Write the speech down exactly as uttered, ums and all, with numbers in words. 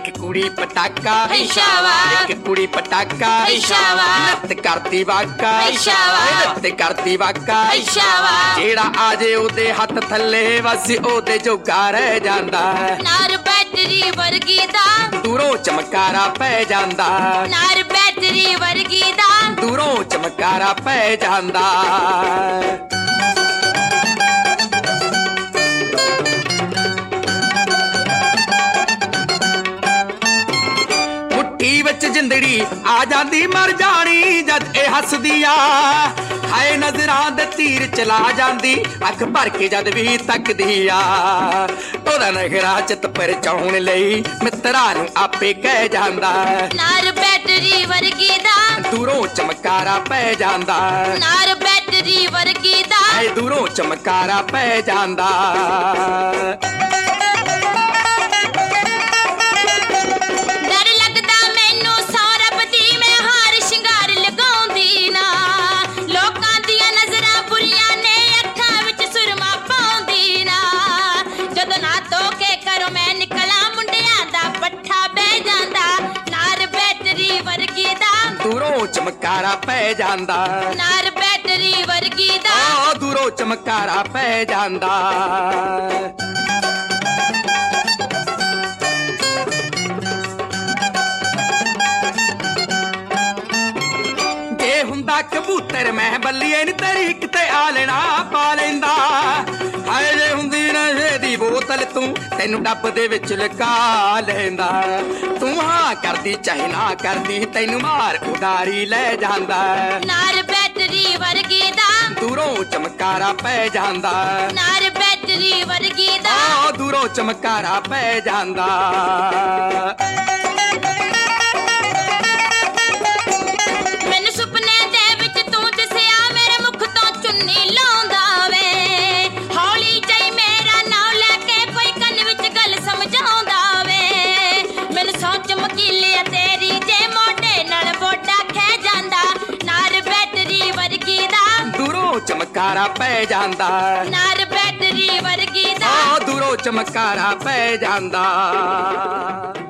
एक कुड़ी पटाका इशावा एक कुड़ी पटाका इशावा नत करती वाका इशावा नत करती वाका इशावा जेड़ा आजे ओदे हथ थल्ले बस ओदे जोगा रह जांदा नार बैटरी वर्गी दा दूरों चमकारा पै जांदा नार बैटरी वर्गी दा दूरों चमकारा पै जांदा जिंदड़ी आ जाती मर जानी जद ए हसदी आ हाय नजरां दे तीर चला जाती अख भर के जद भी तकदी आ ओदा नखरा चित परचाउण लई मित्रा नूं आपे कह जांदा नार बैटरी वर्गी दा दूरों चमकारा पै जांदा नार बैटरी वर्गी दा हाय दूरों चमकारा पै जांदा दूरों चमकारा पै जांदा नार बैटरी वर्गी दा आ दूरों चमकारा पै जांदा जे हुंदा कबूतर मैं बल्लिए नी तरीक ते आ लेना पा लेंदा हाय जे हुंदी नशे दी बोतल तू तैनू डब दे विच लुका लेंदा तू हां करदी चाहे ना करदी तैनू मार उडारी ले जांदा नार बैटरी वर्गी दा दूरों चमकारा पै जांदा नार बैटरी वर्गी दा आ दूरों चमकारा पै जांदा मैनू सुपने दे विच तू दिसिया मेरे मुख तो चुन्नी लाउंदा वे हौली जई मेरा नाम लेके कोई कन विच गल समझाउंदा वे मैनू सौ चमकीले तेरी जे मोढे नाल बोडा खह जांदा नार बैटरी वर्गी दा दूरों चमकारा पै जांदा नार बैटरी वर्गी दा आ दूरों चमकारा पै जांदा।